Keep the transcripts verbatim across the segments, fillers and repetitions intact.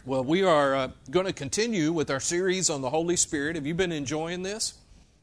Well, we are uh, going to continue with our series on the Holy Spirit. Have you been enjoying this?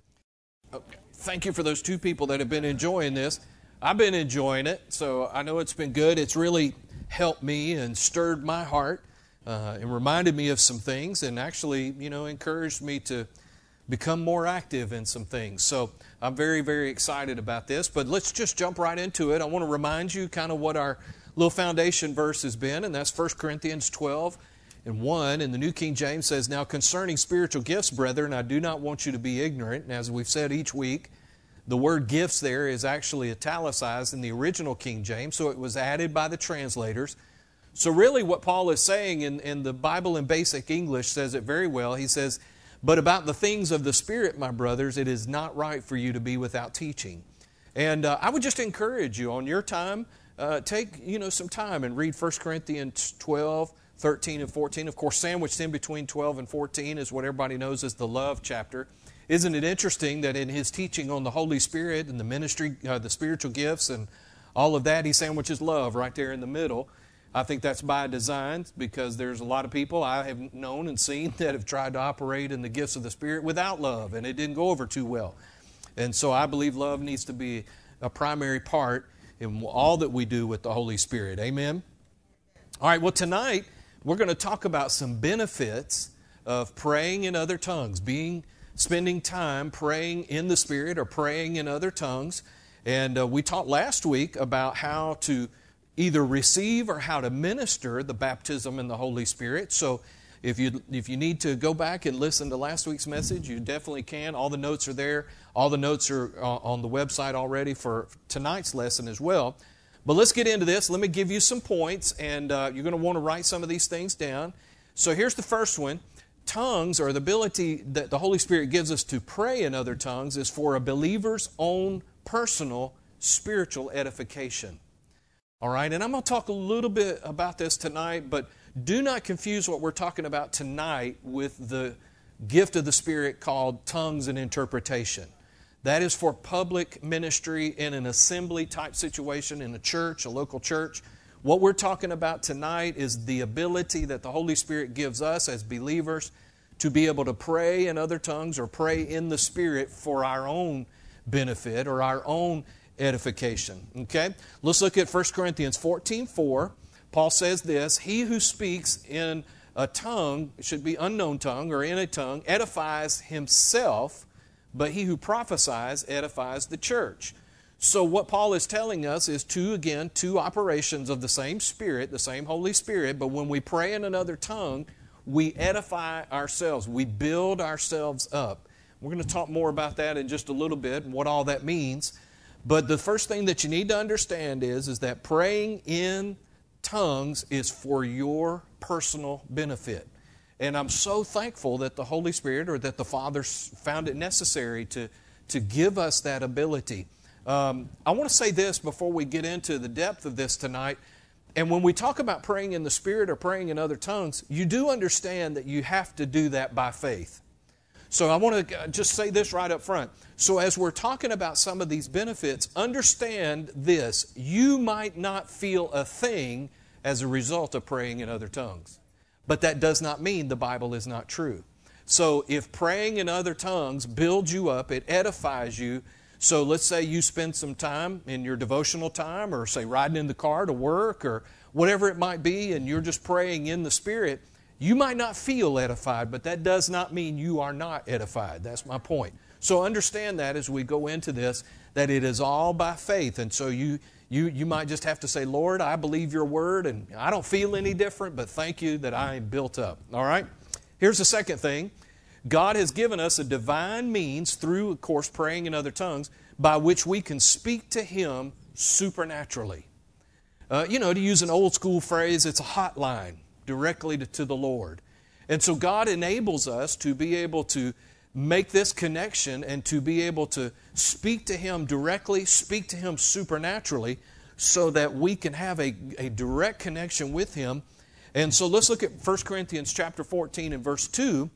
Okay. Thank you for those two people that have been enjoying this. I've been enjoying it, so I know it's been good. It's really helped me and stirred my heart uh, and reminded me of some things and actually, you know, encouraged me to become more active in some things. So I'm very, very excited about this. But let's just jump right into it. I want to remind you kind of what our little foundation verse has been, and that's First Corinthians twelve and one. And the New King James says, "Now concerning spiritual gifts, brethren, I do not want you to be ignorant." And as we've said each week, the word gifts there is actually italicized in the original King James, so it was added by the translators. So really what Paul is saying in, in the Bible in basic English says it very well. He says, "But about the things of the Spirit, my brothers, it is not right for you to be without teaching." And uh, I would just encourage you on your time, Uh, take, you know, some time and read First Corinthians twelve, thirteen, and fourteen. Of course, sandwiched in between twelve and fourteen is what everybody knows as the love chapter. Isn't it interesting that in his teaching on the Holy Spirit and the ministry, uh, the spiritual gifts and all of that, he sandwiches love right there in the middle. I think that's by design because there's a lot of people I have known and seen that have tried to operate in the gifts of the Spirit without love, and it didn't go over too well. And so I believe love needs to be a primary part in all that we do with the Holy Spirit. Amen? All right, well, tonight we're going to talk about some benefits of praying in other tongues, being spending time praying in the Spirit or praying in other tongues. And uh, we talked last week about how to either receive or how to minister the baptism in the Holy Spirit. So if you if you need to go back and listen to last week's message, you definitely can. All the notes are there. All the notes are on the website already for tonight's lesson as well. But let's get into this. Let me give you some points, and uh, you're going to want to write some of these things down. So here's the first one. Tongues, or the ability that the Holy Spirit gives us to pray in other tongues, is for a believer's own personal spiritual edification. All right, and I'm going to talk a little bit about this tonight, but do not confuse what we're talking about tonight with the gift of the Spirit called tongues and interpretation. That is for public ministry in an assembly type situation in a church, a local church. What we're talking about tonight is the ability that the Holy Spirit gives us as believers to be able to pray in other tongues or pray in the Spirit for our own benefit or our own edification. Okay? Let's look at First Corinthians fourteen four. Paul says this, "He who speaks in a tongue," it should be unknown tongue or in a tongue, "edifies himself, but he who prophesies edifies the church." So what Paul is telling us is two, again, two operations of the same Spirit, the same Holy Spirit, but when we pray in another tongue, we edify ourselves. We build ourselves up. We're going to talk more about that in just a little bit and what all that means. But the first thing that you need to understand is, is that praying in tongues is for your personal benefit. And I'm so thankful that the Holy Spirit or that the Father found it necessary to, to give us that ability. Um, I want to say this before we get into the depth of this tonight. And when we talk about praying in the Spirit or praying in other tongues, you do understand that you have to do that by faith. So I want to just say this right up front. So as we're talking about some of these benefits, understand this. You might not feel a thing as a result of praying in other tongues. But that does not mean the Bible is not true. So if praying in other tongues builds you up, it edifies you. So let's say you spend some time in your devotional time or say riding in the car to work or whatever it might be, and you're just praying in the Spirit. You might not feel edified, but that does not mean you are not edified. That's my point. So understand that as we go into this, that it is all by faith. And so you you you might just have to say, "Lord, I believe your word, and I don't feel any different, but thank you that I am built up." All right? Here's the second thing. God has given us a divine means through, of course, praying in other tongues, by which we can speak to Him supernaturally. Uh, you know, to use an old school phrase, it's a hotline directly to, to the Lord. And so God enables us to be able to make this connection and to be able to speak to Him directly, speak to Him supernaturally, so that we can have a, a direct connection with Him. And so let's look at First Corinthians chapter fourteen and verse two.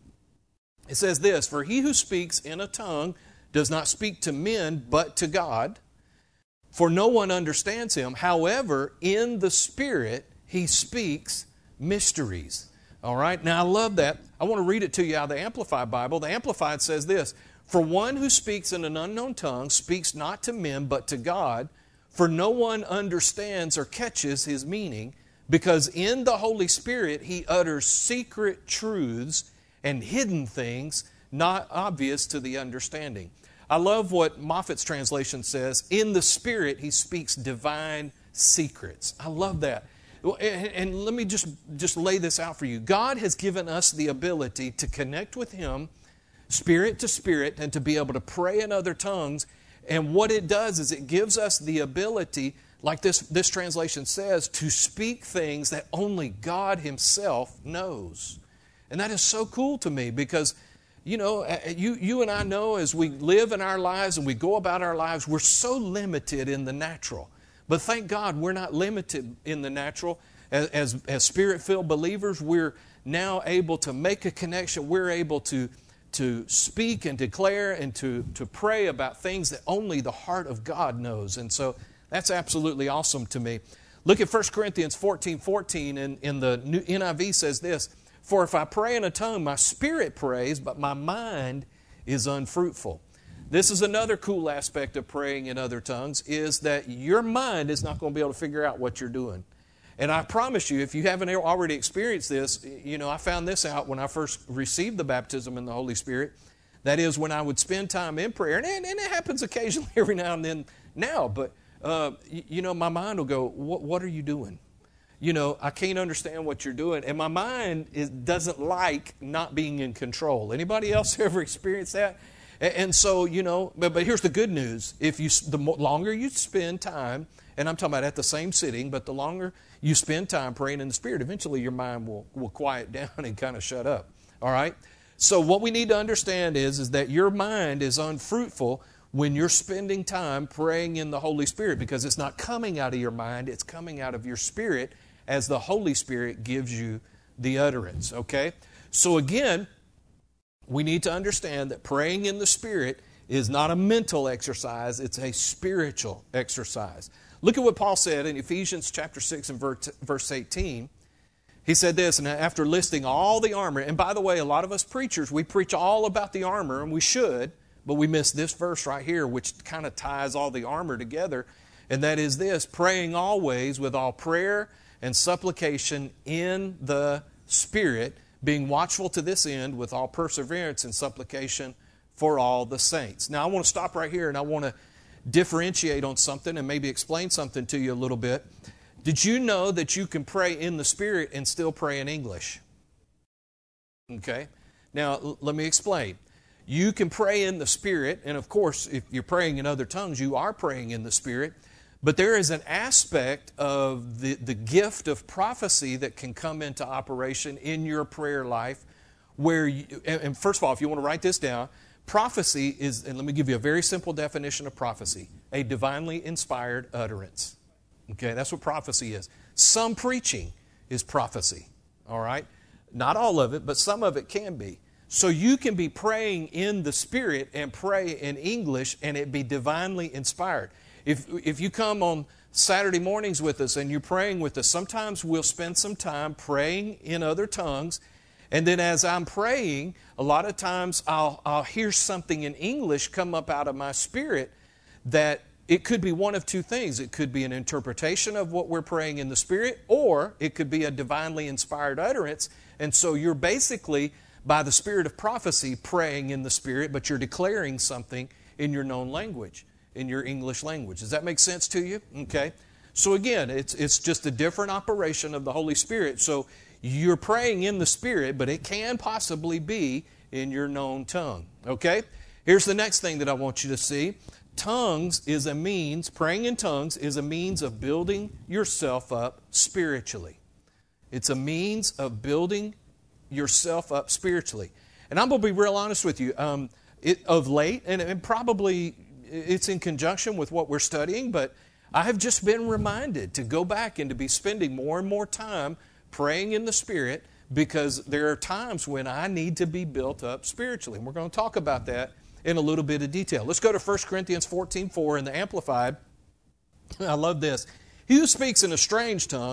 It says this, "For he who speaks in a tongue does not speak to men, but to God. For no one understands him. However, in the Spirit he speaks mysteries." All right? Now, I love that. I want to read it to you out of the Amplified Bible. The Amplified says this, "For one who speaks in an unknown tongue speaks not to men but to God, for no one understands or catches his meaning, because in the Holy Spirit he utters secret truths and hidden things not obvious to the understanding." I love what Moffat's translation says, "In the Spirit he speaks divine secrets." I love that. And, and let me just, just lay this out for you. God has given us the ability to connect with Him, spirit to spirit, and to be able to pray in other tongues. And what it does is it gives us the ability, like this, this translation says, to speak things that only God Himself knows. And that is so cool to me because, you know, you, you and I know as we live in our lives and we go about our lives, we're so limited in the natural. But thank God we're not limited in the natural. As, as, as Spirit-filled believers, we're now able to make a connection. We're able to, to speak and declare and to, to pray about things that only the heart of God knows. And so that's absolutely awesome to me. Look at First Corinthians fourteen fourteen, and in the new N I V says this, "For if I pray in a tongue, my spirit prays, but my mind is unfruitful." This is another cool aspect of praying in other tongues, is that your mind is not going to be able to figure out what you're doing. And I promise you, if you haven't already experienced this, you know, I found this out when I first received the baptism in the Holy Spirit. That is, when I would spend time in prayer, and, and it happens occasionally every now and then now, but, uh, you, you know, my mind will go, what, what are you doing? You know, I can't understand what you're doing. And my mind is, doesn't like not being in control. Anybody else ever experienced that? And so, you know, but, but here's the good news. If you, the longer you spend time, and I'm talking about at the same sitting, but the longer you spend time praying in the Spirit, eventually your mind will, will quiet down and kind of shut up. All right? So what we need to understand is, is that your mind is unfruitful when you're spending time praying in the Holy Spirit, because it's not coming out of your mind, it's coming out of your spirit as the Holy Spirit gives you the utterance. Okay? So again, we need to understand that praying in the Spirit is not a mental exercise, it's a spiritual exercise. Look at what Paul said in Ephesians chapter six and verse eighteen. He said this, and after listing all the armor, and by the way, a lot of us preachers, we preach all about the armor, and we should, but we miss this verse right here, which kind of ties all the armor together, and that is this, praying always with all prayer and supplication in the Spirit, being watchful to this end with all perseverance and supplication for all the saints. Now, I want to stop right here and I want to differentiate on something and maybe explain something to you a little bit. Did you know that you can pray in the Spirit and still pray in English? Okay. Now, l- let me explain. You can pray in the Spirit, and of course, if you're praying in other tongues, you are praying in the Spirit. But there is an aspect of the, the gift of prophecy that can come into operation in your prayer life where, you, and, and first of all, if you want to write this down, prophecy is, and let me give you a very simple definition of prophecy, a divinely inspired utterance. Okay, that's what prophecy is. Some preaching is prophecy, all right? Not all of it, but some of it can be. So you can be praying in the Spirit and pray in English and it be divinely inspired. If if you come on Saturday mornings with us and you're praying with us, sometimes we'll spend some time praying in other tongues. And then as I'm praying, a lot of times I'll, I'll hear something in English come up out of my spirit that it could be one of two things. It could be an interpretation of what we're praying in the Spirit, or it could be a divinely inspired utterance. And so you're basically, by the spirit of prophecy, praying in the Spirit, but you're declaring something in your known language, in your English language. Does that make sense to you? Okay. So again, it's it's just a different operation of the Holy Spirit. So you're praying in the Spirit, but it can possibly be in your known tongue. Okay? Here's the next thing that I want you to see. Tongues is a means, praying in tongues is a means of building yourself up spiritually. It's a means of building yourself up spiritually. And I'm going to be real honest with you. Um, it, of late, and, and probably it's in conjunction with what we're studying, but I have just been reminded to go back and to be spending more and more time praying in the Spirit, because there are times when I need to be built up spiritually. And we're going to talk about that in a little bit of detail. Let's go to First Corinthians fourteen four in the Amplified. I love this. He who speaks in a strange tongue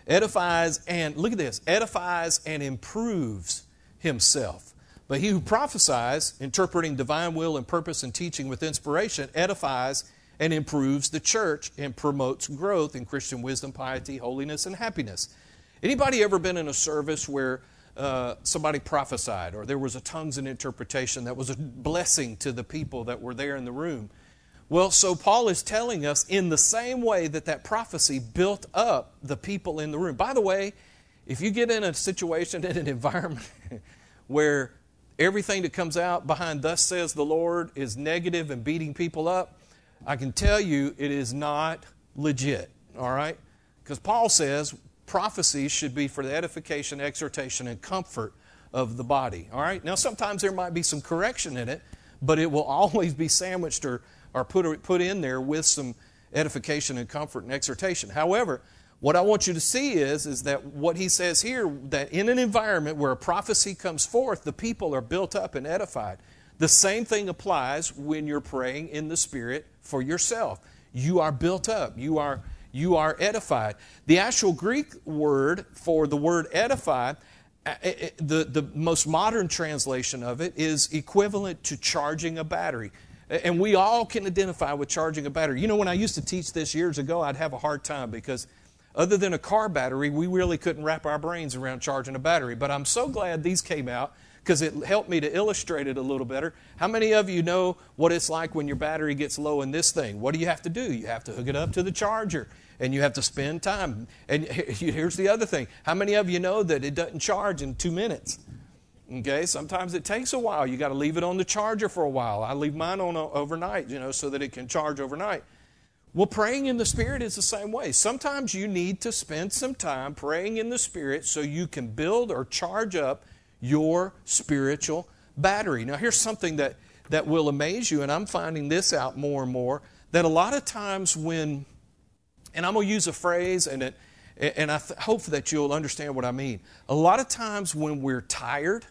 Edifies and, look at this, edifies and improves himself. But he who prophesies, interpreting divine will and purpose and teaching with inspiration, edifies and improves the church and promotes growth in Christian wisdom, piety, holiness, and happiness. Anybody ever been in a service where uh, somebody prophesied or there was a tongues and interpretation that was a blessing to the people that were there in the room? Well, so Paul is telling us in the same way that that prophecy built up the people in the room. By the way, if you get in a situation, in an environment where everything that comes out behind thus says the Lord is negative and beating people up, I can tell you it is not legit, all right? Because Paul says prophecies should be for the edification, exhortation, and comfort of the body, all right? Now, sometimes there might be some correction in it, but it will always be sandwiched or, or put, put in there with some edification and comfort and exhortation. However, what I want you to see is, is that what he says here, that in an environment where a prophecy comes forth, the people are built up and edified. The same thing applies when you're praying in the Spirit for yourself. You are built up. You are, you are edified. The actual Greek word for the word edify, the, the most modern translation of it is equivalent to charging a battery. And we all can identify with charging a battery. You know, when I used to teach this years ago, I'd have a hard time because other than a car battery, we really couldn't wrap our brains around charging a battery. But I'm so glad these came out because it helped me to illustrate it a little better. How many of you know what it's like when your battery gets low in this thing? What do you have to do? You have to hook it up to the charger, and you have to spend time. And here's the other thing. How many of you know that it doesn't charge in two minutes? Okay, sometimes it takes a while. You got to leave it on the charger for a while. I leave mine on overnight, you know, so that it can charge overnight. Well, praying in the Spirit is the same way. Sometimes you need to spend some time praying in the Spirit so you can build or charge up your spiritual battery. Now, here's something that, that will amaze you, and I'm finding this out more and more, that a lot of times when, and I'm going to use a phrase, and, it, and I th- hope that you'll understand what I mean. A lot of times when we're tired,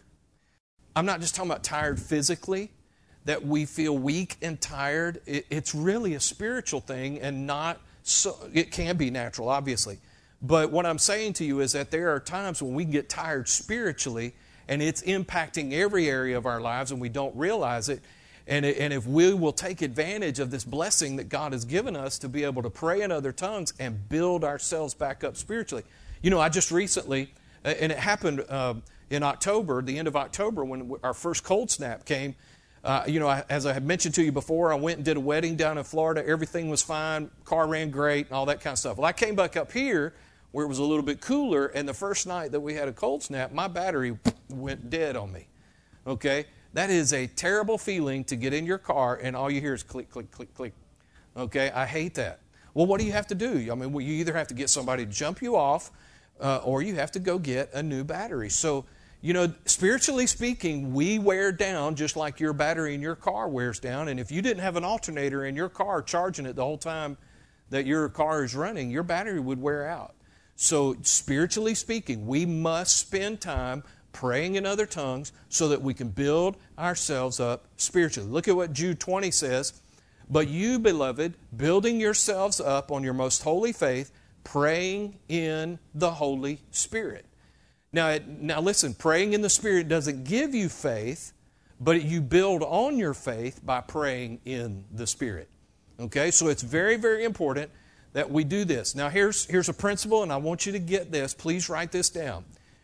I'm not just talking about tired physically, that we feel weak and tired, it, it's really a spiritual thing and not so, it can be natural, obviously. But what I'm saying to you is that there are times when we get tired spiritually and it's impacting every area of our lives and we don't realize it. And, it, and if we will take advantage of this blessing that God has given us to be able to pray in other tongues and build ourselves back up spiritually. You know, I just recently, and it happened uh, in October, the end of October when our first cold snap came. Uh, you know, I, as I had mentioned to you before, I went and did a wedding down in Florida. Everything was fine. Car ran great and all that kind of stuff. Well, I came back up here where it was a little bit cooler, and the first night that we had a cold snap, my battery went dead on me. Okay? That is a terrible feeling to get in your car and all you hear is click, click, click, click. Okay? I hate that. Well, what do you have to do? I mean, well, you either have to get somebody to jump you off uh, or you have to go get a new battery. So, you know, spiritually speaking, we wear down just like your battery in your car wears down. And if you didn't have an alternator in your car charging it the whole time that your car is running, your battery would wear out. So spiritually speaking, we must spend time praying in other tongues so that we can build ourselves up spiritually. Look at what Jude twenty says. But you, beloved, building yourselves up on your most holy faith, praying in the Holy Spirit. Now, now listen, praying in the Spirit doesn't give you faith, but you build on your faith by praying in the Spirit. Okay, so it's very, very important that we do this. Now, here's, here's a principle, and I want you to get this. Please write this down.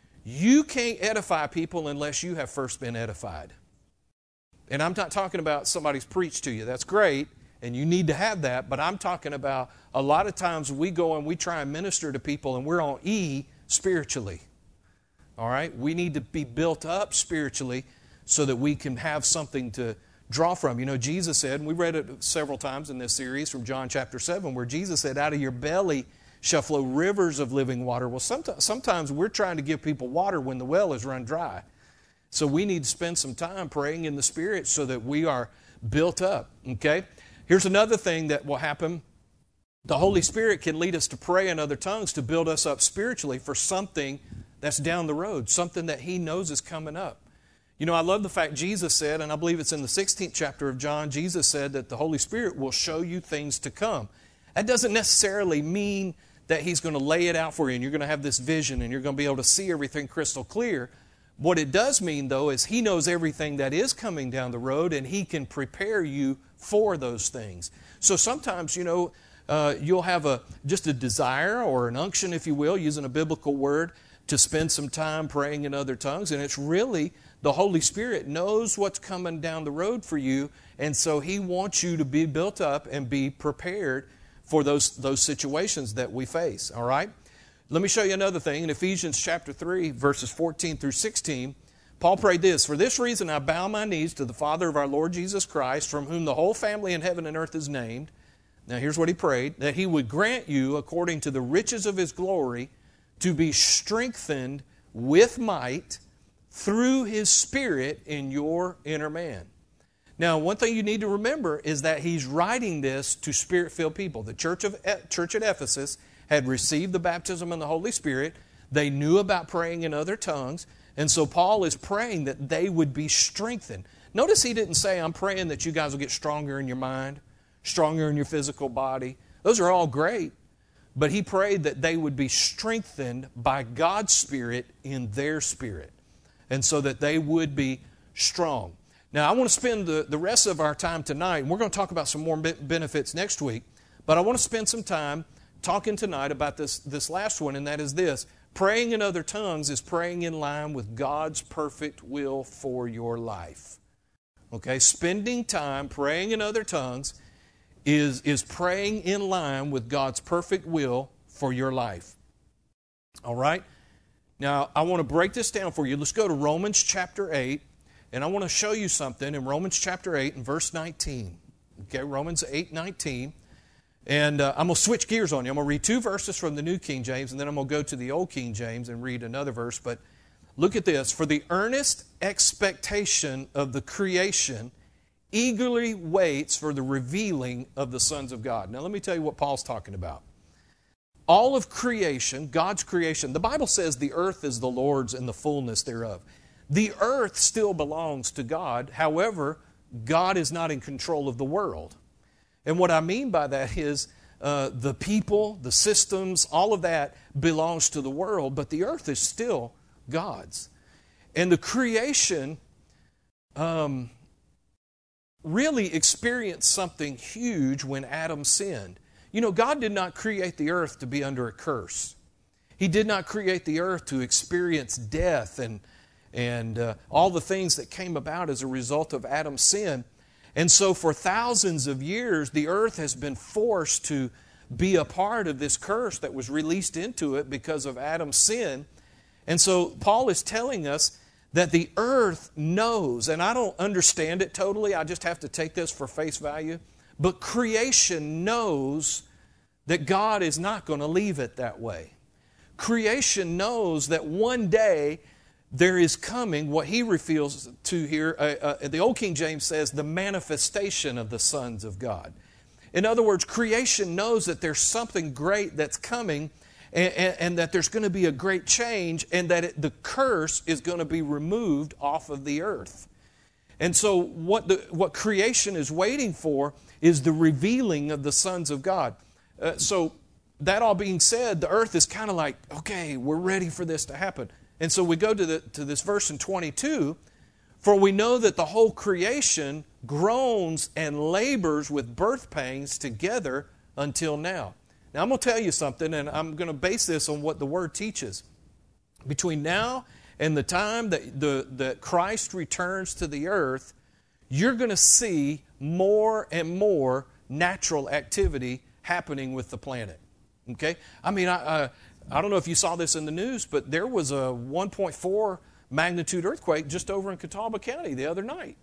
You can't edify people unless you have first been edified. And I'm not talking about somebody's preached to you. That's great, and you need to have that, but I'm talking about a lot of times we go and we try and minister to people, and we're on E spiritually. All right? We need to be built up spiritually so that we can have something to draw from. You know, Jesus said, and we read it several times in this series from John chapter seven, where Jesus said, out of your belly shall flow rivers of living water. Well, sometimes, sometimes we're trying to give people water when the well is run dry. So we need to spend some time praying in the Spirit so that we are built up. Okay? Here's another thing that will happen. The Holy Spirit can lead us to pray in other tongues to build us up spiritually for something that's down the road, something that He knows is coming up. You know, I love the fact Jesus said, and I believe it's in the sixteenth chapter of John, Jesus said that the Holy Spirit will show you things to come. That doesn't necessarily mean that He's going to lay it out for you and you're going to have this vision and you're going to be able to see everything crystal clear. What it does mean, though, is He knows everything that is coming down the road and He can prepare you for those things. So sometimes, you know, uh, you'll have a just a desire or an unction, if you will, using a biblical word, to spend some time praying in other tongues. And it's really the Holy Spirit knows what's coming down the road for you. And so He wants you to be built up and be prepared for those, those situations that we face. All right? Let me show you another thing. In Ephesians chapter three, verses fourteen through sixteen, Paul prayed this, "For this reason I bow my knees to the Father of our Lord Jesus Christ, from whom the whole family in heaven and earth is named." Now here's what he prayed, "that He would grant you, according to the riches of His glory, to be strengthened with might through His Spirit in your inner man." Now, one thing you need to remember is that he's writing this to Spirit-filled people. The church of church at Ephesus had received the baptism in the Holy Spirit. They knew about praying in other tongues. And so Paul is praying that they would be strengthened. Notice he didn't say, "I'm praying that you guys will get stronger in your mind, stronger in your physical body." Those are all great. But he prayed that they would be strengthened by God's Spirit in their spirit. And so that they would be strong. Now, I want to spend the, the rest of our time tonight, and we're going to talk about some more benefits next week, but I want to spend some time talking tonight about this, this last one, and that is this. Praying in other tongues is praying in line with God's perfect will for your life. Okay, spending time praying in other tongues is, is praying in line with God's perfect will for your life. All right? Now, I want to break this down for you. Let's go to Romans chapter eight. And I want to show you something in Romans chapter eight and verse nineteen. Okay, Romans eight nineteen. And uh, I'm going to switch gears on you. I'm going to read two verses from the New King James, and then I'm going to go to the Old King James and read another verse. But look at this. "For the earnest expectation of the creation eagerly waits for the revealing of the sons of God." Now, let me tell you what Paul's talking about. All of creation, God's creation, the Bible says the earth is the Lord's and the fullness thereof. The earth still belongs to God. However, God is not in control of the world. And what I mean by that is uh, the people, the systems, all of that belongs to the world, but the earth is still God's. And the creation um, really experienced something huge when Adam sinned. You know, God did not create the earth to be under a curse. He did not create the earth to experience death and and uh, all the things that came about as a result of Adam's sin. And so for thousands of years, the earth has been forced to be a part of this curse that was released into it because of Adam's sin. And so Paul is telling us that the earth knows, and I don't understand it totally, I just have to take this for face value, but creation knows that God is not going to leave it that way. Creation knows that one day there is coming what he refers to here, uh, uh, the Old King James says, the manifestation of the sons of God. In other words, creation knows that there's something great that's coming and, and, and that there's going to be a great change and that it, the curse is going to be removed off of the earth. And so what, the, what creation is waiting for is the revealing of the sons of God. Uh, so that all being said, the earth is kind of like, okay, we're ready for this to happen. And so we go to, the, to this verse in twenty-two, "For we know that the whole creation groans and labors with birth pangs together until now." Now I'm going to tell you something, and I'm going to base this on what the Word teaches. Between now and the time that, the, that Christ returns to the earth, you're going to see more and more natural activity happening with the planet. Okay? I mean, I... I I don't know if you saw this in the news, but there was a one point four magnitude earthquake just over in Catawba County the other night.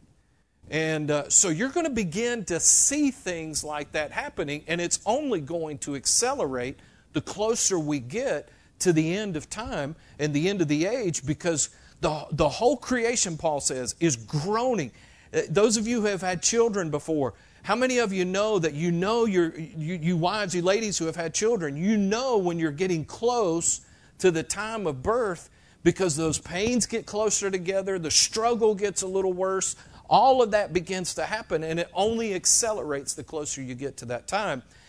And uh, so you're going to begin to see things like that happening, and it's only going to accelerate the closer we get to the end of time and the end of the age, because the, the whole creation, Paul says, is groaning. Those of you who have had children before, how many of you know that you know, your, you, you wives, you ladies who have had children, you know when you're getting close to the time of birth because those pains get closer together, the struggle gets a little worse, all of that begins to happen, and it only accelerates the closer you get to that time.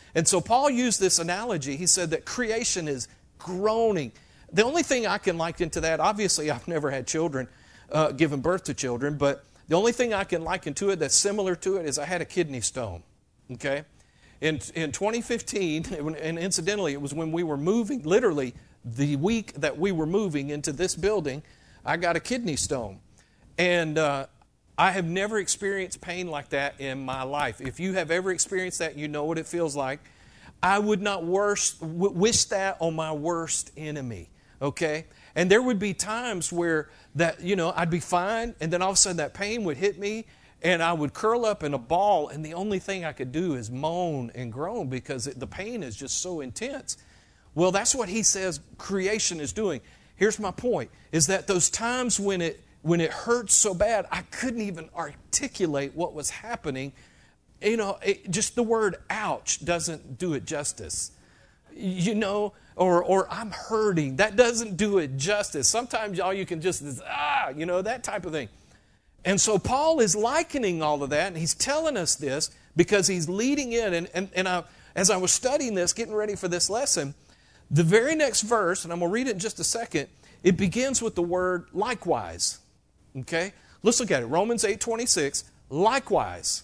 And so Paul used this analogy. He said that creation is groaning. The only thing I can liken to that, obviously I've never had children, uh, given birth to children, but the only thing I can liken to it that's similar to it is I had a kidney stone, okay? In, in twenty fifteen, and incidentally, it was when we were moving, literally the week that we were moving into this building, I got a kidney stone. And uh, I have never experienced pain like that in my life. If you have ever experienced that, you know what it feels like. I would not worse, w- wish that on my worst enemy, okay? And there would be times where that, you know, I'd be fine, and then all of a sudden that pain would hit me, and I would curl up in a ball, and the only thing I could do is moan and groan because it, the pain is just so intense. Well, that's what he says creation is doing. Here's my point, is that those times when it when it hurts so bad, I couldn't even articulate what was happening. You know, it, just the word ouch doesn't do it justice. You know, or or I'm hurting. That doesn't do it justice. Sometimes all you can just is, ah, you know, that type of thing. And so Paul is likening all of that, and he's telling us this because he's leading in. And, and, and I, as I was studying this, getting ready for this lesson, the very next verse, and I'm going to read it in just a second, it begins with the word likewise. Okay? Let's look at it. Romans eight twenty-six, likewise.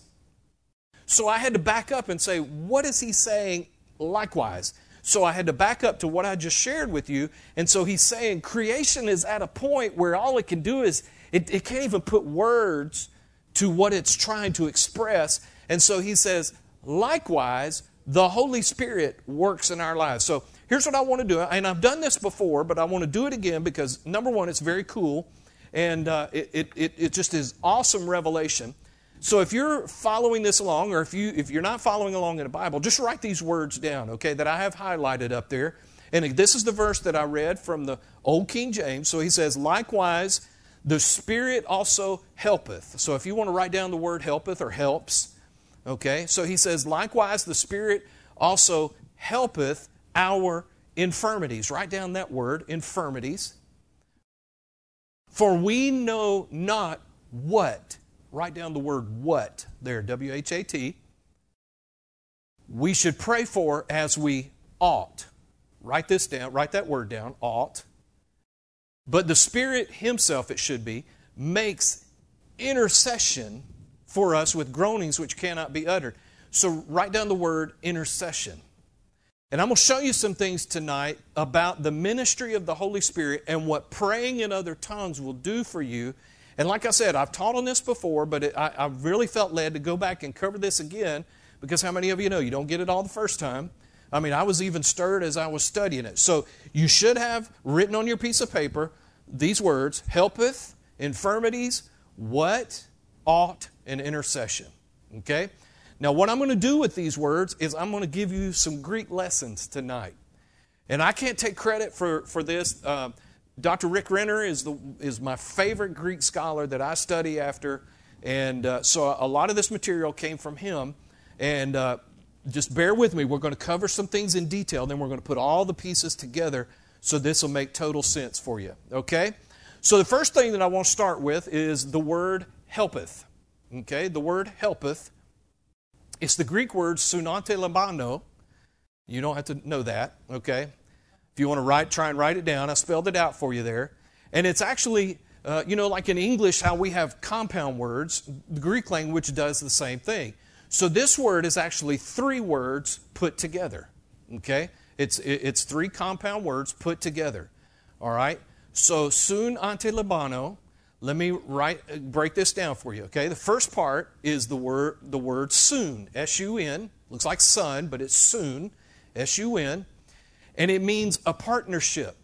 So I had to back up and say, what is he saying likewise? So I had to back up to what I just shared with you. And so he's saying creation is at a point where all it can do is, it, it can't even put words to what it's trying to express. And so he says, likewise, the Holy Spirit works in our lives. So here's what I want to do. And I've done this before, but I want to do it again because, number one, it's very cool. And uh, it, it, it, it just is awesome revelation. So if you're following this along, or if, you, if you're not following along in the Bible, just write these words down, okay, that I have highlighted up there. And this is the verse that I read from the Old King James. So he says, likewise, the Spirit also helpeth. So if you want to write down the word helpeth or helps, okay, so he says, likewise, the Spirit also helpeth our infirmities. Write down that word, infirmities. For we know not what. Write down the word what there, W H A T. We should pray for as we ought. Write this down, write that word down, ought. But the Spirit Himself, it should be, makes intercession for us with groanings which cannot be uttered. So write down the word intercession. And I'm going to show you some things tonight about the ministry of the Holy Spirit and what praying in other tongues will do for you. And like I said, I've taught on this before, but it, I, I really felt led to go back and cover this again because how many of you know you don't get it all the first time? I mean, I was even stirred as I was studying it. So you should have written on your piece of paper these words, helpeth, infirmities, what, ought, and intercession. Okay? Now, what I'm going to do with these words is I'm going to give you some Greek lessons tonight. And I can't take credit for, for this. Uh, Doctor Rick Renner is, the, is my favorite Greek scholar that I study after. And uh, so a lot of this material came from him. And uh, just bear with me. We're going to cover some things in detail. Then we're going to put all the pieces together so this will make total sense for you. Okay? So the first thing that I want to start with is the word helpeth. Okay? The word helpeth. It's the Greek word sunante labano. You don't have to know that. Okay? If you want to write, try and write it down. I spelled it out for you there. And it's actually, uh, you know, like in English, how we have compound words. The Greek language does the same thing. So this word is actually three words put together. Okay? It's it's three compound words put together. All right? So sun ante labano. Let me write break this down for you. Okay? The first part is the word the word soon. S U N. Looks like sun, but it's soon. S U N. And it means a partnership,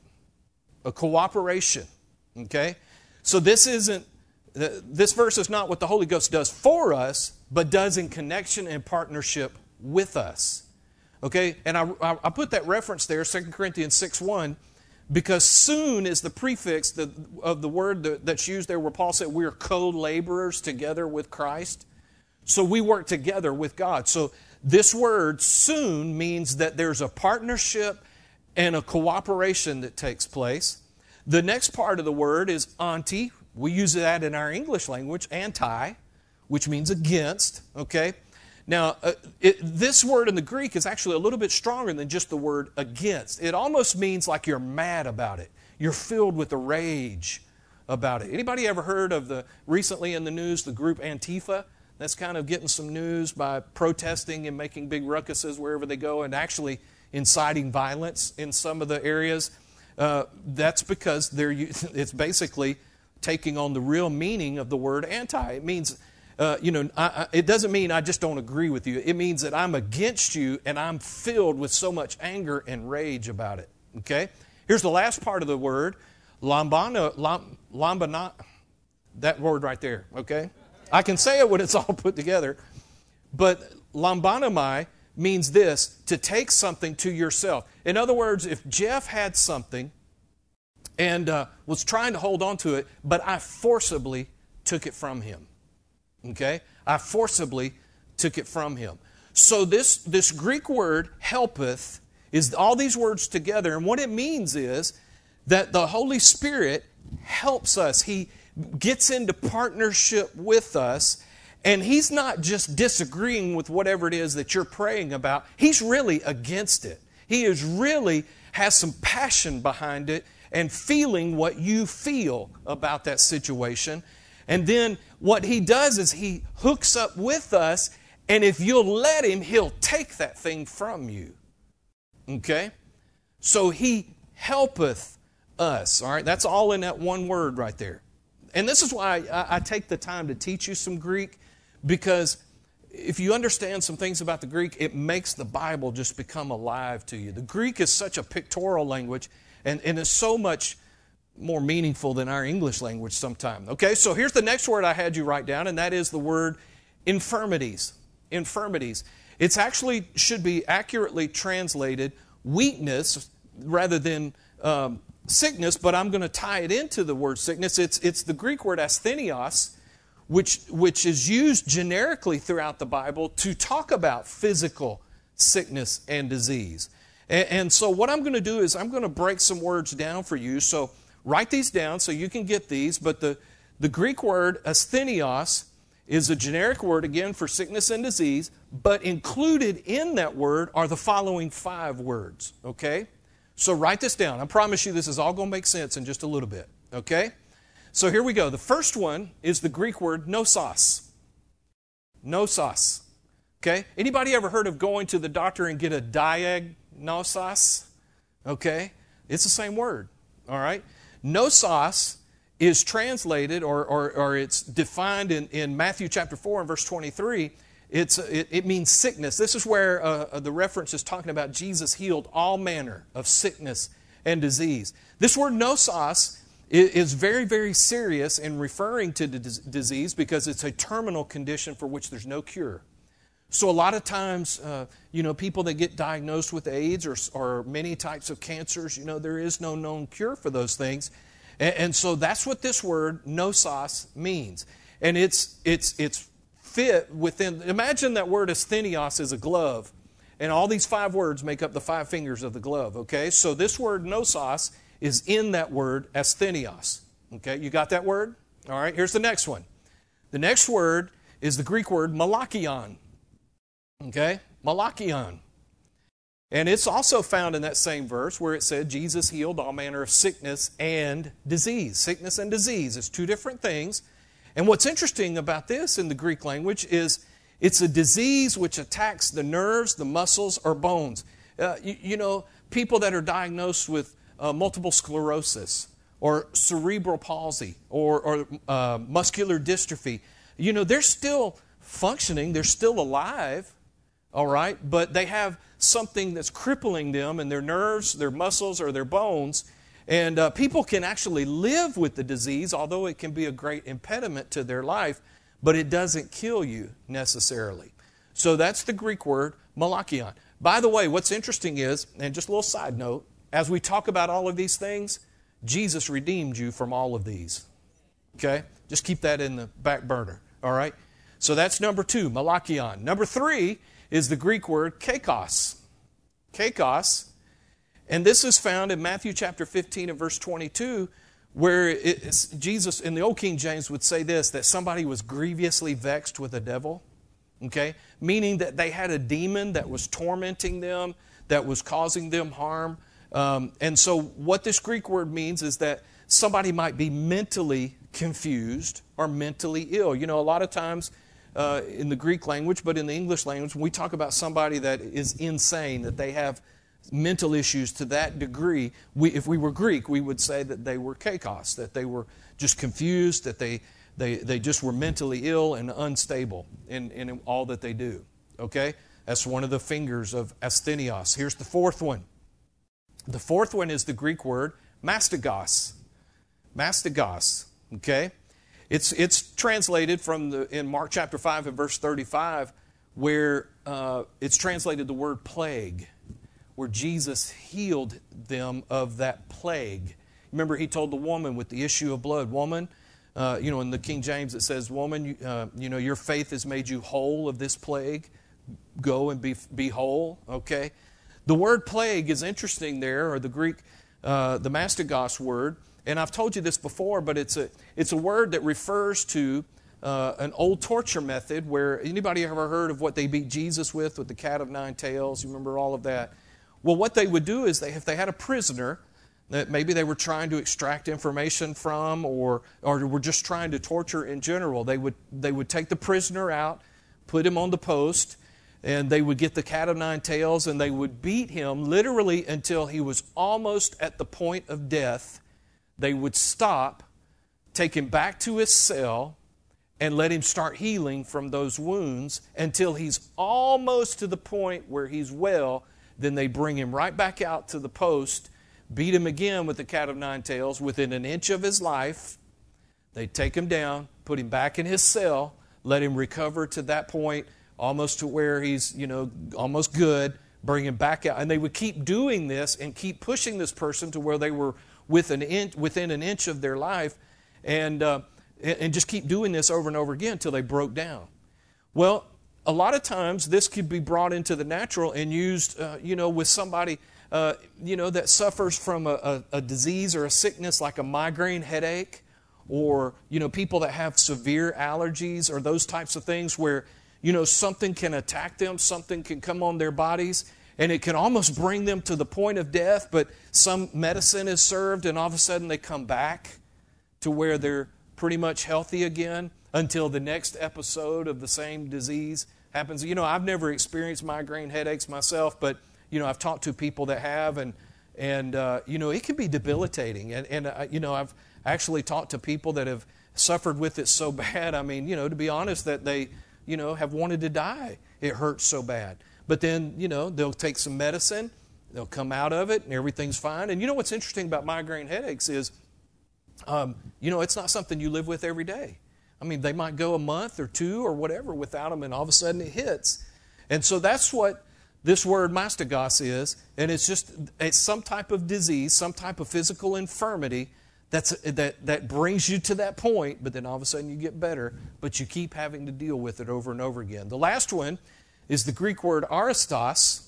a cooperation. Okay? So this isn't this verse is not what the Holy Ghost does for us, but does in connection and partnership with us. Okay? And I, I put that reference there, Second Corinthians six one, because soon is the prefix of the word that's used there where Paul said we're co-laborers together with Christ. So we work together with God. So this word soon means that there's a partnership and a cooperation that takes place. The next part of the word is anti. We use that in our English language, anti, which means against. Okay? Now, uh, it, this word in the Greek is actually a little bit stronger than just the word against. It almost means like you're mad about it. You're filled with a rage about it. Anybody ever heard of the, recently in the news, the group Antifa? That's kind of getting some news by protesting and making big ruckuses wherever they go and actually inciting violence in some of the areas. Uh, that's because they're it's basically taking on the real meaning of the word anti. It means, uh, you know, I, I, it doesn't mean I just don't agree with you. It means that I'm against you and I'm filled with so much anger and rage about it. Okay? Here's the last part of the word, lambano, lam, lambana, that word right there, okay? I can say it when it's all put together, but lambanamai means this, to take something to yourself. In other words, if Jeff had something and uh, was trying to hold on to it, but I forcibly took it from him. Okay? I forcibly took it from him. So this, this Greek word, helpeth, is all these words together. And what it means is that the Holy Spirit helps us. He gets into partnership with us. And He's not just disagreeing with whatever it is that you're praying about. He's really against it. He is really has some passion behind it and feeling what you feel about that situation. And then what He does is He hooks up with us, and if you'll let Him, He'll take that thing from you. Okay? So He helpeth us. All right? That's all in that one word right there. And this is why I, I take the time to teach you some Greek, because if you understand some things about the Greek, it makes the Bible just become alive to you. The Greek is such a pictorial language, and, and it's so much more meaningful than our English language sometimes. Okay, so here's the next word I had you write down, and that is the word infirmities. Infirmities. It's actually should be accurately translated weakness rather than um, sickness, but I'm going to tie it into the word sickness. It's, it's the Greek word asthenios, which, which is used generically throughout the Bible to talk about physical sickness and disease. And, and so what I'm going to do is I'm going to break some words down for you. So write these down so you can get these. But the, the Greek word asthenios is a generic word, again, for sickness and disease. But included in that word are the following five words. Okay? So write this down. I promise you this is all going to make sense in just a little bit. Okay? So here we go. The first one is the Greek word nosos. Nosos. Okay? Anybody ever heard of going to the doctor and get a diagnosis? Okay? It's the same word. All right? Nosos is translated, or, or, or it's defined in, in Matthew chapter four and verse twenty-three. It's, it, it means sickness. This is where uh, the reference is talking about Jesus healed all manner of sickness and disease. This word nosos is very, very serious in referring to the disease because it's a terminal condition for which there's no cure. So a lot of times, uh, you know, people that get diagnosed with AIDS or, or many types of cancers, you know, there is no known cure for those things. And, and so that's what this word nosos means. And it's, it's, it's fit within, imagine that word asthenios is a glove. And all these five words make up the five fingers of the glove, okay? So this word nosos is in that word asthenios. Okay, you got that word? All right, here's the next one. The next word is the Greek word malachion. Okay, malachion. And it's also found in that same verse where it said Jesus healed all manner of sickness and disease. Sickness and disease is two different things. And what's interesting about this in the Greek language is it's a disease which attacks the nerves, the muscles, or bones. Uh, you, you know, people that are diagnosed with Uh, multiple sclerosis or cerebral palsy or, or uh, muscular dystrophy, you know, they're still functioning, they're still alive, all right, but they have something that's crippling them in their nerves, their muscles, or their bones. And uh, people can actually live with the disease, although it can be a great impediment to their life, but it doesn't kill you necessarily. So that's the Greek word malachion. By the way, what's interesting is, and just a little side note, as we talk about all of these things, Jesus redeemed you from all of these. Okay? Just keep that in the back burner. All right? So that's number two, malachion. Number three is the Greek word kakos. Kakos. And this is found in Matthew chapter fifteen and verse twenty-two, where it's, Jesus, in the Old King James, would say this, that somebody was grievously vexed with a devil. okay? Meaning that they had a demon that was tormenting them, that was causing them harm. Um, and so what this Greek word means is that somebody might be mentally confused or mentally ill. You know, a lot of times uh, in the Greek language, but in the English language, when we talk about somebody that is insane, that they have mental issues to that degree, we, if we were Greek, we would say that they were kakos, that they were just confused, that they they, they just were mentally ill and unstable in, in all that they do. Okay? That's one of the fingers of asthenios. Here's the fourth one. The fourth one is the Greek word mastigos. Mastigos. Okay? It's it's translated from the in Mark chapter five and verse thirty-five, where uh, it's translated the word plague, where Jesus healed them of that plague. Remember, he told the woman with the issue of blood, woman, uh, you know, in the King James it says, woman, you, uh, you know, your faith has made you whole of this plague. Go and be be whole. Okay? The word plague is interesting there, or the Greek, uh, the mastigos word. And I've told you this before, but it's a it's a word that refers to uh, an old torture method where anybody ever heard of what they beat Jesus with, with the cat of nine tails? You remember all of that? Well, what they would do is they, if they had a prisoner that maybe they were trying to extract information from, or or were just trying to torture in general, they would they would take the prisoner out, put him on the post, and they would get the cat of nine tails, and they would beat him literally until he was almost at the point of death. They would stop, take him back to his cell, and let him start healing from those wounds until he's almost to the point where he's well. Then they bring him right back out to the post, beat him again with the cat of nine tails within an inch of his life. They take him down, put him back in his cell, let him recover to that point, almost to where he's, you know, almost good, bring him back out. And they would keep doing this and keep pushing this person to where they were within an inch, within an inch of their life, and uh, and just keep doing this over and over again until they broke down. Well, a lot of times this could be brought into the natural and used, uh, you know, with somebody, uh, you know, that suffers from a, a, a disease or a sickness like a migraine headache, or, you know, people that have severe allergies or those types of things where, you know, something can attack them, something can come on their bodies, and it can almost bring them to the point of death, but some medicine is served, and all of a sudden they come back to where they're pretty much healthy again until the next episode of the same disease happens. You know, I've never experienced migraine headaches myself, but, you know, I've talked to people that have, and, and uh, you know, it can be debilitating. And, and uh, you know, I've actually talked to people that have suffered with it so bad, I mean, you know, to be honest, that they, you know, have wanted to die. It hurts so bad. But then, you know, they'll take some medicine, they'll come out of it, and everything's fine. And you know what's interesting about migraine headaches is, um, you know, it's not something you live with every day. I mean, they might go a month or two or whatever without them, and all of a sudden it hits. And so that's what this word mastigos is, and it's just it's some type of disease, some type of physical infirmity that's, that, that brings you to that point, but then all of a sudden you get better, but you keep having to deal with it over and over again. The last one is the Greek word aristos.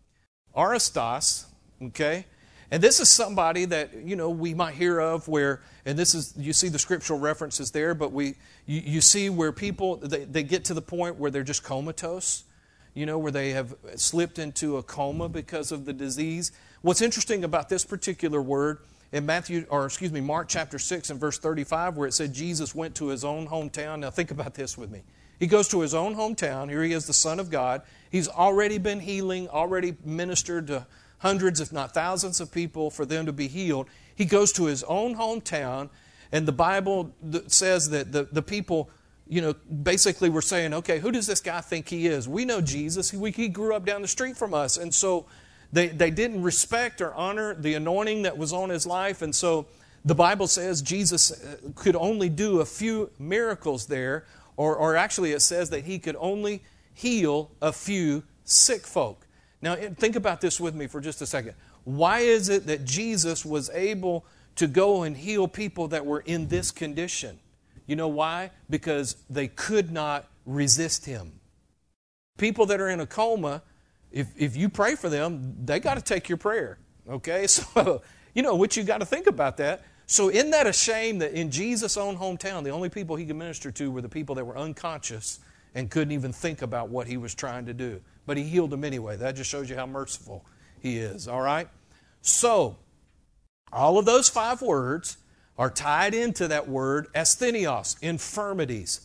Aristos, okay? And this is somebody that, you know, we might hear of where, and this is, you see the scriptural references there, but we, you, you see where people, they, they get to the point where they're just comatose, you know, where they have slipped into a coma because of the disease. What's interesting about this particular word, in Matthew, or excuse me, Mark chapter six and verse thirty-five, where it said Jesus went to his own hometown. Now think about this with me. He goes to his own hometown. Here he is, the Son of God. He's already been healing, already ministered to hundreds, if not thousands of people for them to be healed. He goes to his own hometown, and the Bible says that the, the people, you know, basically were saying, okay, who does this guy think he is? We know Jesus. He, he grew up down the street from us. And so they, they didn't respect or honor the anointing that was on his life. And so the Bible says Jesus could only do a few miracles there, or, or actually it says that he could only heal a few sick folk. Now, think about this with me for just a second. Why is it that Jesus was able to go and heal people that were in this condition? You know why? Because they could not resist him. People that are in a coma, if, if you pray for them, they got to take your prayer. Okay? So, you know, what you got to think about that. So isn't that a shame that in Jesus' own hometown, the only people he could minister to were the people that were unconscious and couldn't even think about what he was trying to do. But he healed him anyway. That just shows you how merciful he is, all right? So, all of those five words are tied into that word asthenios, infirmities.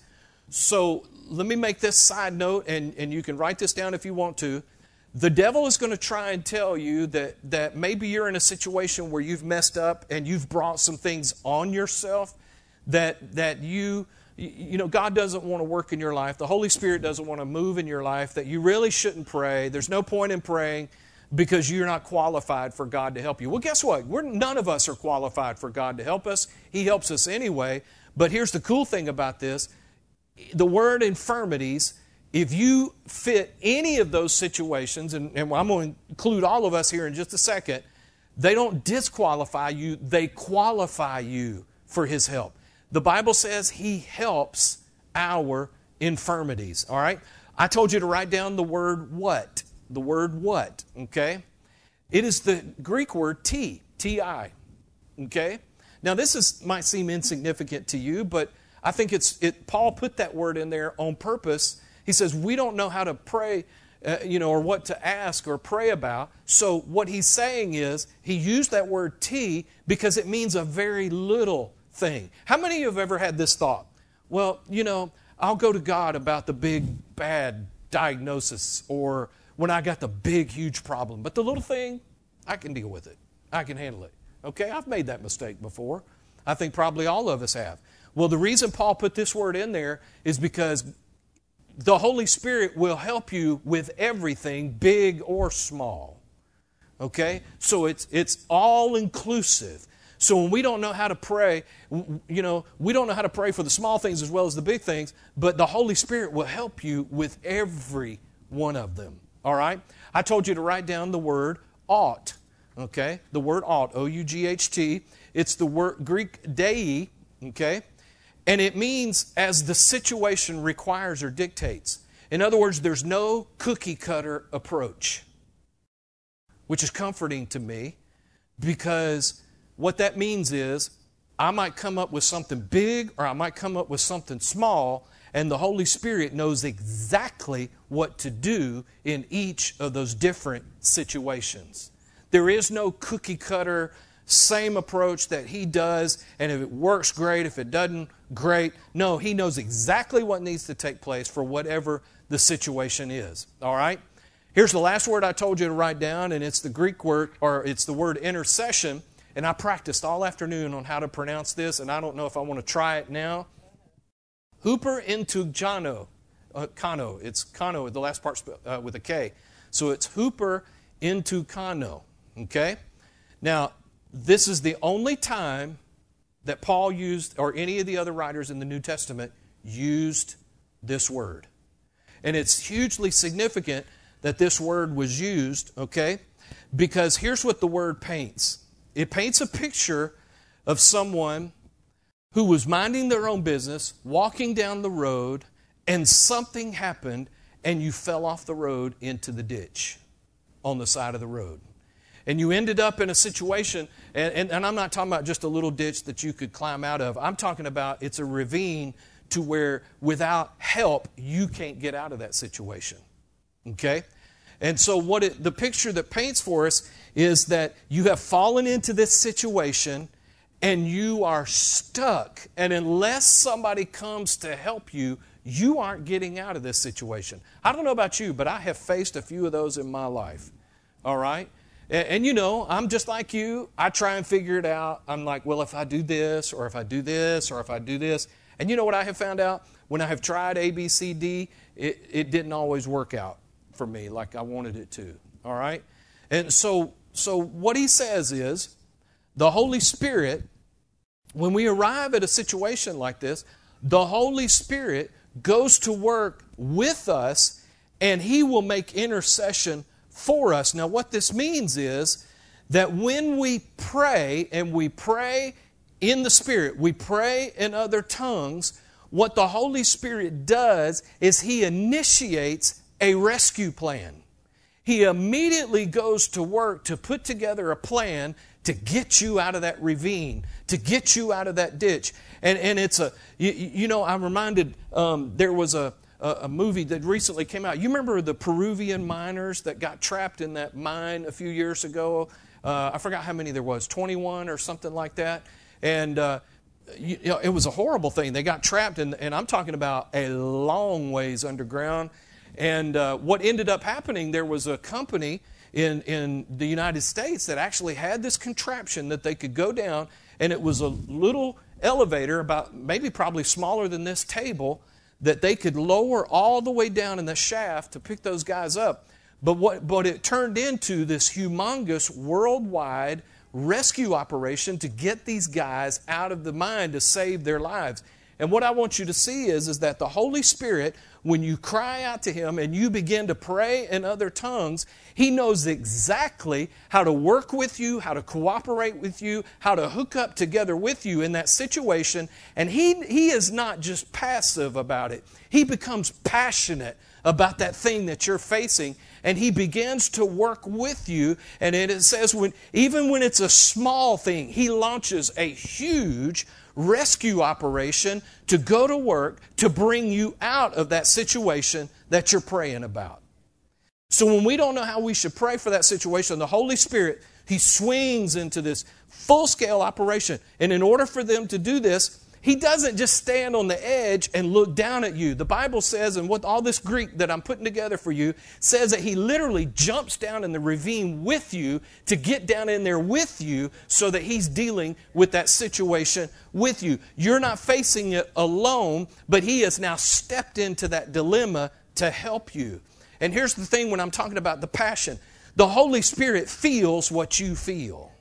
So, let me make this side note, and, and you can write this down if you want to. The devil is going to try and tell you that, that maybe you're in a situation where you've messed up and you've brought some things on yourself that that you, you know, God doesn't want to work in your life. The Holy Spirit doesn't want to move in your life, that you really shouldn't pray. There's no point in praying because you're not qualified for God to help you. Well, guess what? We're, none of us are qualified for God to help us. He helps us anyway. But here's the cool thing about this. The word infirmities, if you fit any of those situations, and, and I'm going to include all of us here in just a second, they don't disqualify you, they qualify you for His help. The Bible says He helps our infirmities, all right? I told you to write down the word what, the word what, okay? It is the Greek word T, T I, okay? Now this is might seem insignificant to you, but I think it's it. Paul put that word in there on purpose. He says we don't know how to pray, uh, you know, or what to ask or pray about. So what he's saying is he used that word T because it means a very little thing. How many of you have ever had this thought? Well, you know, I'll go to God about the big bad diagnosis or when I got the big huge problem, but the little thing, I can deal with it. I can handle it. Okay, I've made that mistake before. I think probably all of us have. Well, the reason Paul put this word in there is because the Holy Spirit will help you with everything, big or small. Okay? So it's it's all inclusive. So when we don't know how to pray, you know, we don't know how to pray for the small things as well as the big things, but the Holy Spirit will help you with every one of them. All right? I told you to write down the word ought. Okay? The word ought, O U G H T. It's the word Greek dei, okay? And it means as the situation requires or dictates. In other words, there's no cookie cutter approach, which is comforting to me because what that means is I might come up with something big or I might come up with something small, and the Holy Spirit knows exactly what to do in each of those different situations. There is no cookie cutter, same approach that He does, and if it works, great. If it doesn't, great. No, He knows exactly what needs to take place for whatever the situation is. All right? Here's the last word I told you to write down, and it's the Greek word, or it's the word intercession. And I practiced all afternoon on how to pronounce this, and I don't know if I want to try it now. Hooper into Jano. Uh, Kano. It's Kano, the last part uh, with a K. So it's Hooper into Kano. Okay? Now, this is the only time that Paul used, or any of the other writers in the New Testament, used this word. And it's hugely significant that this word was used, okay? Because here's what the word paints. It paints a picture of someone who was minding their own business, walking down the road, and something happened, and you fell off the road into the ditch on the side of the road. And you ended up in a situation, and, and, and I'm not talking about just a little ditch that you could climb out of. I'm talking about it's a ravine to where without help, you can't get out of that situation. Okay? And so what it, the picture that paints for us is that you have fallen into this situation and you are stuck. And unless somebody comes to help you, you aren't getting out of this situation. I don't know about you, but I have faced a few of those in my life. All right? And, and you know, I'm just like you. I try and figure it out. I'm like, well, if I do this, or if I do this, or if I do this. And you know what I have found out? When I have tried A, B, C, D, it, it didn't always work out for me like I wanted it to. All right? And so, so what he says is, the Holy Spirit, when we arrive at a situation like this, the Holy Spirit goes to work with us and He will make intercession for us. Now what this means is that when we pray, and we pray in the Spirit, we pray in other tongues, what the Holy Spirit does is He initiates a rescue plan. He immediately goes to work to put together a plan to get you out of that ravine, to get you out of that ditch. And and it's a, you, you know, I'm reminded, um, there was a, a, a movie that recently came out. You remember the Peruvian miners that got trapped in that mine a few years ago? Uh, I forgot how many there was, twenty-one or something like that. And uh, you, you know, it was a horrible thing. They got trapped, and, and I'm talking about a long ways underground. And uh, what ended up happening, there was a company in, in the United States that actually had this contraption that they could go down, and it was a little elevator, about maybe probably smaller than this table, that they could lower all the way down in the shaft to pick those guys up. But what but it turned into this humongous worldwide rescue operation to get these guys out of the mine to save their lives. And what I want you to see is, is that the Holy Spirit, when you cry out to Him and you begin to pray in other tongues, He knows exactly how to work with you, how to cooperate with you, how to hook up together with you in that situation. And He, he is not just passive about it. He becomes passionate about that thing that you're facing, and He begins to work with you. And it says, when even when it's a small thing, He launches a huge rescue operation to go to work to bring you out of that situation that you're praying about. So when we don't know how we should pray for that situation, the Holy Spirit, He swings into this full-scale operation. And in order for them to do this, He doesn't just stand on the edge and look down at you. The Bible says, and what all this Greek that I'm putting together for you, says that He literally jumps down in the ravine with you to get down in there with you so that He's dealing with that situation with you. You're not facing it alone, but He has now stepped into that dilemma to help you. And here's the thing when I'm talking about the passion. The Holy Spirit feels what you feel.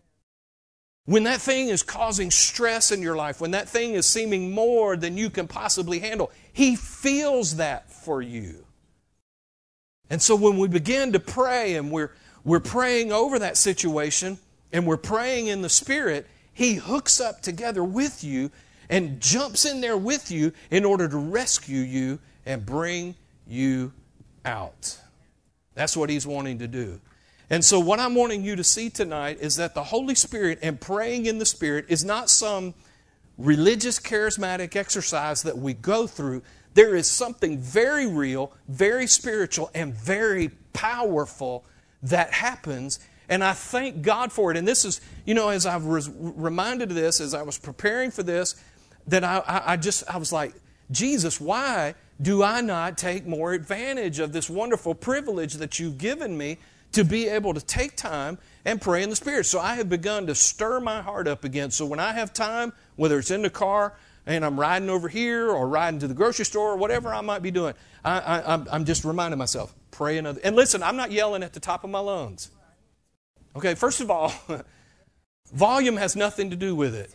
When that thing is causing stress in your life, when that thing is seeming more than you can possibly handle, He feels that for you. And so when we begin to pray and we're, we're praying over that situation and we're praying in the Spirit, He hooks up together with you and jumps in there with you in order to rescue you and bring you out. That's what He's wanting to do. And so what I'm wanting you to see tonight is that the Holy Spirit and praying in the Spirit is not some religious, charismatic exercise that we go through. There is something very real, very spiritual, and very powerful that happens. And I thank God for it. And this is, you know, as I was reminded of this, as I was preparing for this, that I, I, I just, I was like, Jesus, why do I not take more advantage of this wonderful privilege that you've given me to be able to take time and pray in the Spirit? So I have begun to stir my heart up again. So when I have time, whether it's in the car and I'm riding over here or riding to the grocery store or whatever I might be doing, I, I, I'm, I'm just reminding myself, pray another. And listen, I'm not yelling at the top of my lungs. Okay, first of all, volume has nothing to do with it.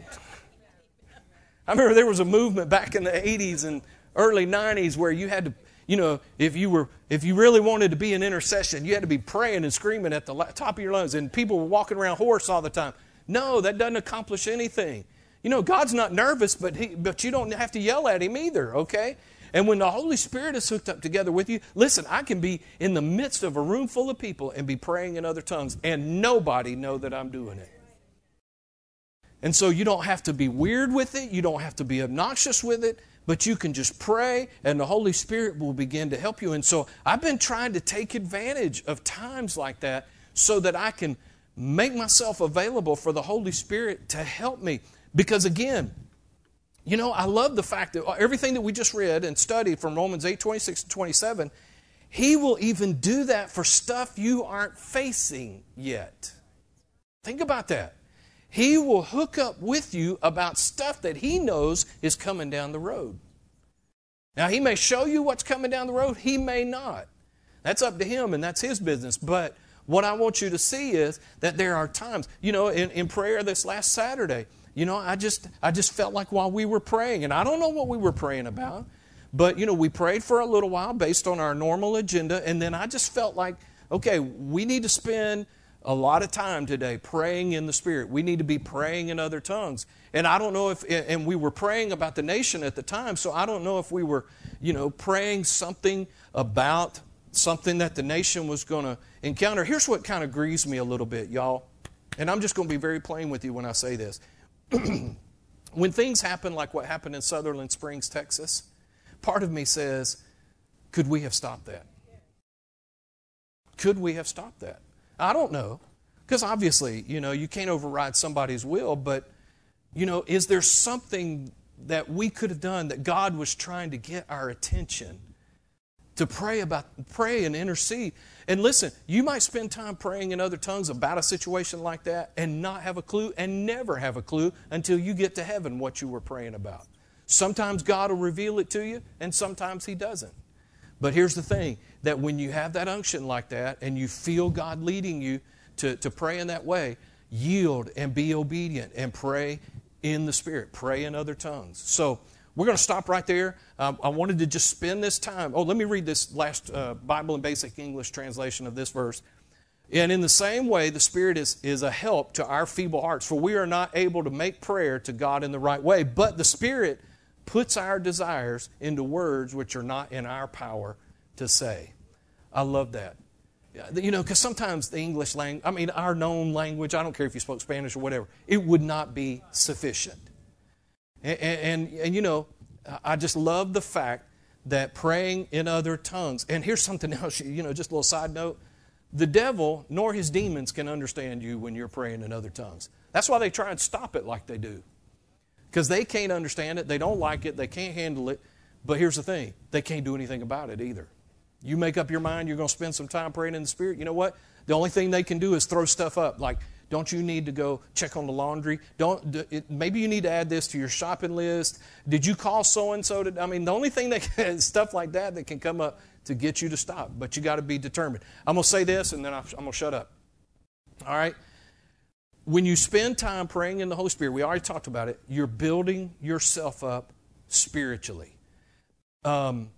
I remember there was a movement back in the eighties and early nineties where you had to, you know, if you were, if you really wanted to be in intercession, you had to be praying and screaming at the top of your lungs, and people were walking around hoarse all the time. No, that doesn't accomplish anything. You know, God's not nervous, but he, but you don't have to yell at Him either, okay? And when the Holy Spirit is hooked up together with you, listen, I can be in the midst of a room full of people and be praying in other tongues, and nobody know that I'm doing it. And so you don't have to be weird with it. You don't have to be obnoxious with it. But you can just pray, and the Holy Spirit will begin to help you. And so I've been trying to take advantage of times like that so that I can make myself available for the Holy Spirit to help me. Because again, you know, I love the fact that everything that we just read and studied from Romans eight, twenty-six to twenty-seven, He will even do that for stuff you aren't facing yet. Think about that. He will hook up with you about stuff that He knows is coming down the road. Now, He may show you what's coming down the road. He may not. That's up to Him, and that's His business. But what I want you to see is that there are times, you know, in, in prayer this last Saturday, you know, I just, I just felt like while we were praying, and I don't know what we were praying about, but, you know, we prayed for a little while based on our normal agenda, and then I just felt like, okay, we need to spend a lot of time today praying in the Spirit. We need to be praying in other tongues. And I don't know if, and we were praying about the nation at the time, so I don't know if we were, you know, praying something about something that the nation was going to encounter. Here's what kind of grieves me a little bit, y'all. And I'm just going to be very plain with you when I say this. When things happen like what happened in Sutherland Springs, Texas, part of me says, Could we have stopped that? Could we have stopped that? I don't know. Because obviously, you know, you can't override somebody's will, but, you know, is there something that we could have done that God was trying to get our attention to pray about, pray and intercede? And listen, you might spend time praying in other tongues about a situation like that and not have a clue and never have a clue until you get to heaven what you were praying about. Sometimes God will reveal it to you and sometimes He doesn't. But here's the thing, that when you have that unction like that and you feel God leading you to, to pray in that way, yield and be obedient and pray in the Spirit. Pray in other tongues. So we're going to stop right there. Um, I wanted to just spend this time. Oh, let me read this last uh, Bible in Basic English translation of this verse. And in the same way, the Spirit is, is a help to our feeble hearts, for we are not able to make prayer to God in the right way. But the Spirit puts our desires into words which are not in our power to say. I love that. You know, because sometimes the English language, I mean, our known language, I don't care if you spoke Spanish or whatever, it would not be sufficient. And, and, and you know, I just love the fact that praying in other tongues, and here's something else, you know, just a little side note. The devil nor his demons can understand you when you're praying in other tongues. That's why they try and stop it like they do. Because they can't understand it, they don't like it, they can't handle it. But here's the thing, they can't do anything about it either. You make up your mind you're going to spend some time praying in the Spirit. You know what? The only thing they can do is throw stuff up. Like, don't you need to go check on the laundry? Don't. It, maybe you need to add this to your shopping list. Did you call so-and-so? To, I mean, the only thing that can, stuff like that that can come up to get you to stop. But you got to be determined. I'm going to say this and then I'm going to shut up. All right? When you spend time praying in the Holy Spirit, we already talked about it, you're building yourself up spiritually. Um...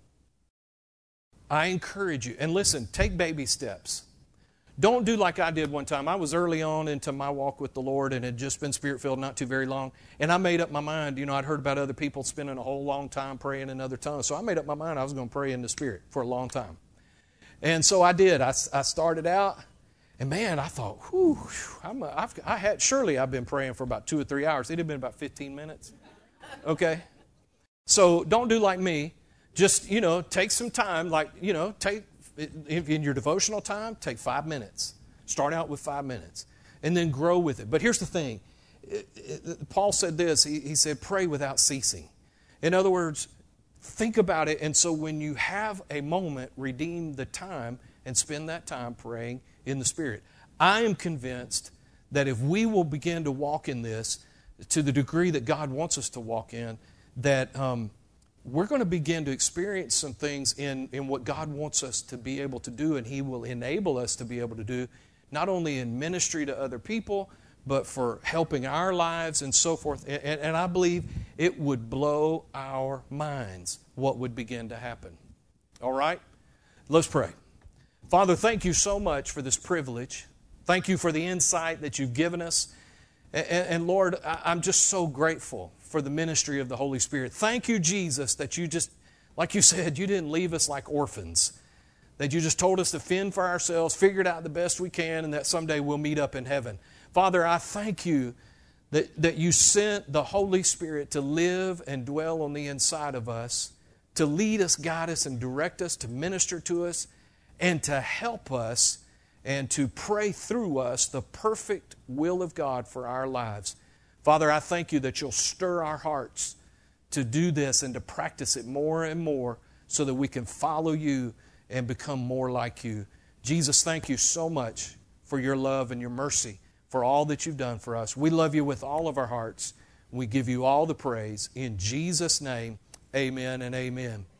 I encourage you. And listen, take baby steps. Don't do like I did one time. I was early on into my walk with the Lord and had just been Spirit-filled not too very long. And I made up my mind, you know, I'd heard about other people spending a whole long time praying in other tongues. So I made up my mind I was going to pray in the Spirit for a long time. And so I did. I, I started out, and man, I thought, whew, I'm a, I've, I had, surely I've been praying for about two or three hours. It had been about fifteen minutes. Okay? So don't do like me. Just, you know, take some time, like, you know, take, in your devotional time, take five minutes. Start out with five minutes. And then grow with it. But here's the thing. It, it, Paul said this. He, he said, pray without ceasing. In other words, think about it. And so when you have a moment, redeem the time and spend that time praying in the Spirit. I am convinced that if we will begin to walk in this to the degree that God wants us to walk in, that um, we're going to begin to experience some things in, in what God wants us to be able to do, and He will enable us to be able to do, not only in ministry to other people, but for helping our lives and so forth. And, and I believe it would blow our minds what would begin to happen. All right? Let's pray. Father, thank you so much for this privilege. Thank you for the insight that you've given us. And, and Lord, I'm just so grateful for the ministry of the Holy Spirit. Thank you, Jesus, that you just, like you said, you didn't leave us like orphans. That you just told us to fend for ourselves, figure it out the best we can, and that someday we'll meet up in heaven. Father, I thank you that, that you sent the Holy Spirit to live and dwell on the inside of us, to lead us, guide us, and direct us, to minister to us, and to help us, and to pray through us the perfect will of God for our lives. Father, I thank you that you'll stir our hearts to do this and to practice it more and more so that we can follow you and become more like you. Jesus, thank you so much for your love and your mercy, for all that you've done for us. We love you with all of our hearts. We give you all the praise. In Jesus' name, amen and amen.